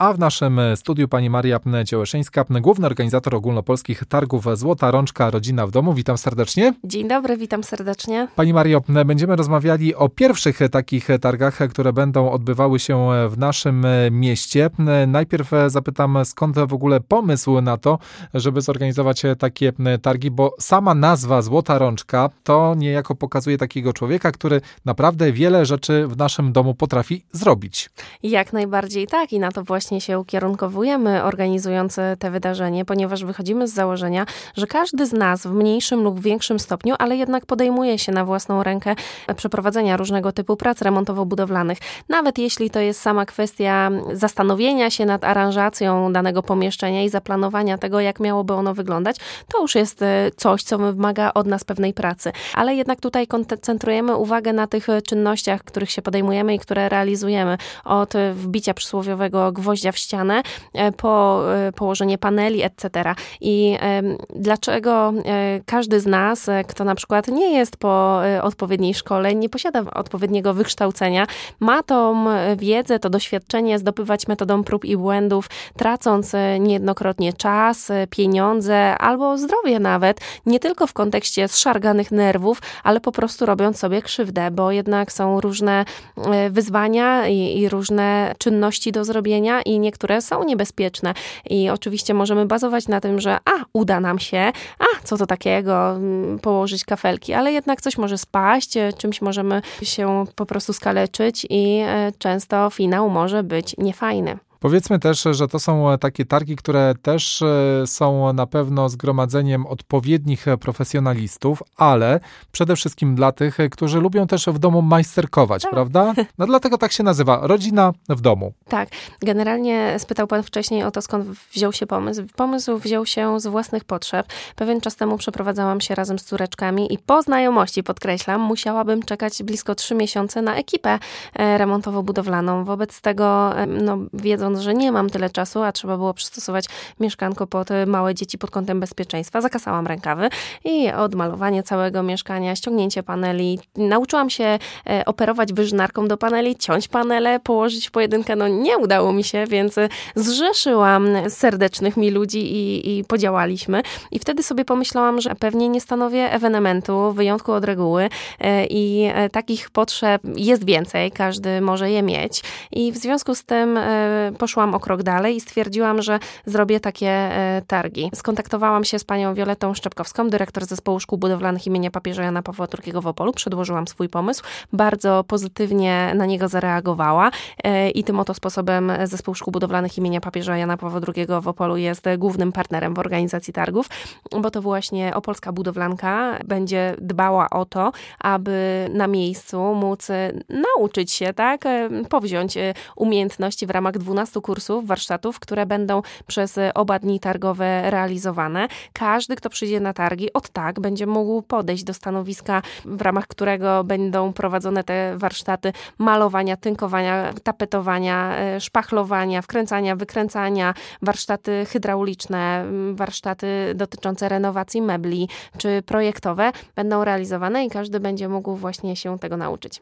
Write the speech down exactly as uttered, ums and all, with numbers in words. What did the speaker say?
a w naszym studiu pani Maria Ciałeszyńska, główny organizator ogólnopolskich targów Złota Rączka Rodzina w Domu. Witam serdecznie. Dzień dobry, witam serdecznie. Pani Mario, będziemy rozmawiali o pierwszych takich targach, które będą odbywały się w naszym mieście. Najpierw zapytam, skąd w ogóle pomysł na to, żeby zorganizować takie targi, bo sama nazwa Złota Rączka to niejako pokazuje takiego człowieka, który naprawdę wiele rzeczy w naszym domu potrafi zrobić. Jak najbardziej tak i na to właśnie się ukierunkowujemy, organizując te wydarzenie, ponieważ wychodzimy z założenia, że każdy z nas w mniejszym lub większym stopniu, ale jednak podejmuje się na własną rękę przeprowadzenia różnego typu prac remontowo-budowlanych. Nawet jeśli to jest sama kwestia zastanowienia się nad aranżacją danego pomieszczenia i zaplanowania tego, jak miałoby ono wyglądać, to już jest coś, co wymaga od nas pewnej pracy. Ale jednak tutaj koncentrujemy uwagę na tych czynnościach, których się podejmujemy i które realizujemy. Od wbicia przysłowiowego gwoździa w ścianę, po położenie paneli, et cetera. I dlaczego każdy z nas, kto na przykład nie jest po odpowiedniej szkole, nie posiada odpowiedniego wykształcenia, ma tą wiedzę, to doświadczenie zdobywać metodą prób i błędów, tracąc niejednokrotnie czas, pieniądze albo zdrowie nawet, nie tylko w kontekście zszarganych nerwów, ale po prostu robiąc sobie krzywdę, bo jednak są różne wyzwania i, i różne czynności do zrobienia i niektóre są niebezpieczne. I oczywiście możemy bazować na tym, że a, uda nam się, a, co to takiego, położyć kafelki, ale jednak coś może spaść, czymś możemy się po prostu skaleczyć i często finał może być niefajny. Powiedzmy też, że to są takie targi, które też są na pewno zgromadzeniem odpowiednich profesjonalistów, ale przede wszystkim dla tych, którzy lubią też w domu majsterkować, tak. Prawda? No dlatego tak się nazywa, Rodzina w Domu. Tak. Generalnie spytał pan wcześniej o to, skąd wziął się pomysł. Pomysł wziął się z własnych potrzeb. Pewien czas temu przeprowadzałam się razem z córeczkami i po znajomości, podkreślam, musiałabym czekać blisko trzy miesiące na ekipę remontowo-budowlaną. Wobec tego, no wiedząc, że nie mam tyle czasu, a trzeba było przystosować mieszkanko pod małe dzieci pod kątem bezpieczeństwa. Zakasałam rękawy i odmalowanie całego mieszkania, ściągnięcie paneli. Nauczyłam się operować wyżynarką do paneli, ciąć panele, położyć w pojedynkę. No nie udało mi się, więc zrzeszyłam serdecznych mi ludzi i, i podziałaliśmy. I wtedy sobie pomyślałam, że pewnie nie stanowię ewenementu, wyjątku od reguły i takich potrzeb jest więcej, każdy może je mieć. I w związku z tym poszłam o krok dalej i stwierdziłam, że zrobię takie e, targi. Skontaktowałam się z panią Violettą Szczepkowską, dyrektor Zespołu Szkół Budowlanych imienia papieża Jana Pawła drugiego w Opolu. Przedłożyłam swój pomysł. Bardzo pozytywnie na niego zareagowała e, i tym oto sposobem Zespół Szkół Budowlanych imienia papieża Jana Pawła drugiego w Opolu jest głównym partnerem w organizacji targów, bo to właśnie opolska budowlanka będzie dbała o to, aby na miejscu móc nauczyć się, tak, powziąć umiejętności w ramach dwunastu kursów, warsztatów, które będą przez oba dni targowe realizowane. Każdy, kto przyjdzie na targi, od tak będzie mógł podejść do stanowiska, w ramach którego będą prowadzone te warsztaty malowania, tynkowania, tapetowania, szpachlowania, wkręcania, wykręcania, warsztaty hydrauliczne, warsztaty dotyczące renowacji mebli czy projektowe będą realizowane i każdy będzie mógł właśnie się tego nauczyć.